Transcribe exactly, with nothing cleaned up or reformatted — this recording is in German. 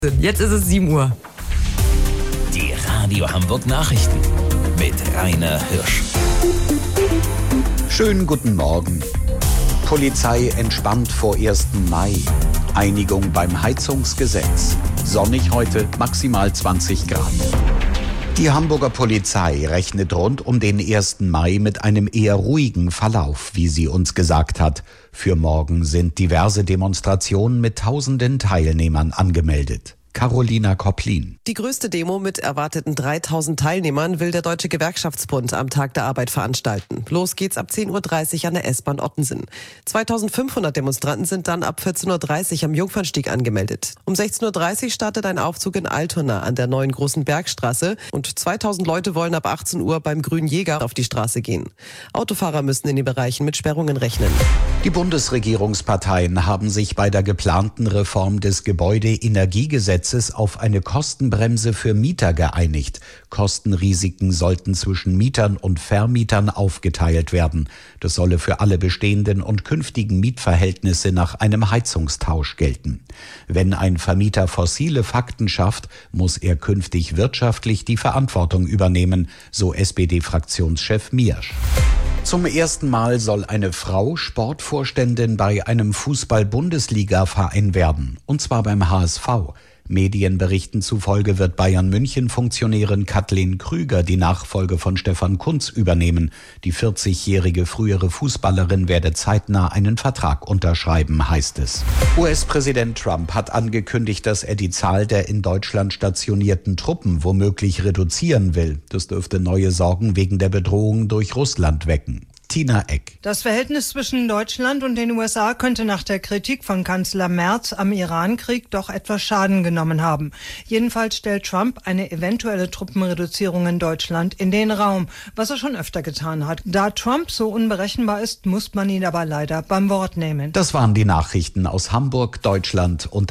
Jetzt ist es sieben Uhr. Die Radio Hamburg Nachrichten mit Rainer Hirsch. Schönen guten Morgen. Polizei entspannt vor ersten Mai. Einigung beim Heizungsgesetz. Sonnig heute, maximal zwanzig Grad. Die Hamburger Polizei rechnet rund um den ersten Mai mit einem eher ruhigen Verlauf, wie sie uns gesagt hat. Für morgen sind diverse Demonstrationen mit tausenden Teilnehmern angemeldet. Carolina Kopplin. Die größte Demo mit erwarteten dreitausend Teilnehmern will der Deutsche Gewerkschaftsbund am Tag der Arbeit veranstalten. Los geht's ab zehn Uhr dreißig an der S-Bahn Ottensen. zweitausendfünfhundert Demonstranten sind dann ab vierzehn Uhr dreißig am Jungfernstieg angemeldet. Um sechzehn Uhr dreißig startet ein Aufzug in Altona an der neuen Großen Bergstraße und zweitausend Leute wollen ab achtzehn Uhr beim Grünen Jäger auf die Straße gehen. Autofahrer müssen in den Bereichen mit Sperrungen rechnen. Die Bundesregierungsparteien haben sich bei der geplanten Reform des Gebäudeenergiegesetzes auf eine Kostenbremse für Mieter geeinigt. Kostenrisiken sollten zwischen Mietern und Vermietern aufgeteilt werden. Das solle für alle bestehenden und künftigen Mietverhältnisse nach einem Heizungstausch gelten. Wenn ein Vermieter fossile Fakten schafft, muss er künftig wirtschaftlich die Verantwortung übernehmen, so S P D-Fraktionschef Miersch. Zum ersten Mal soll eine Frau Sportvorständin bei einem Fußball-Bundesliga-Verein werden, und zwar beim H S V. Medienberichten zufolge wird Bayern-München-Funktionärin Kathleen Krüger die Nachfolge von Stefan Kuntz übernehmen. Die vierzigjährige frühere Fußballerin werde zeitnah einen Vertrag unterschreiben, heißt es. U S-Präsident Trump hat angekündigt, dass er die Zahl der in Deutschland stationierten Truppen womöglich reduzieren will. Das dürfte neue Sorgen wegen der Bedrohung durch Russland wecken. Tina Eck. Das Verhältnis zwischen Deutschland und den U S A könnte nach der Kritik von Kanzler Merz am Irankrieg doch etwas Schaden genommen haben. Jedenfalls stellt Trump eine eventuelle Truppenreduzierung in Deutschland in den Raum, was er schon öfter getan hat. Da Trump so unberechenbar ist, muss man ihn aber leider beim Wort nehmen. Das waren die Nachrichten aus Hamburg, Deutschland und